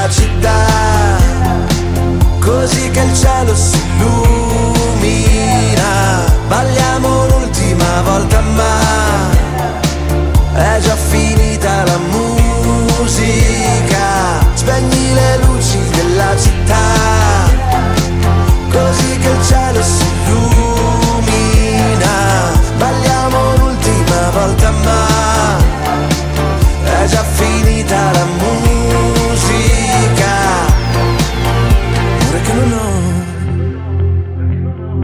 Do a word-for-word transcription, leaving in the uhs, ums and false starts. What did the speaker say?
la città, così che il cielo si illumina.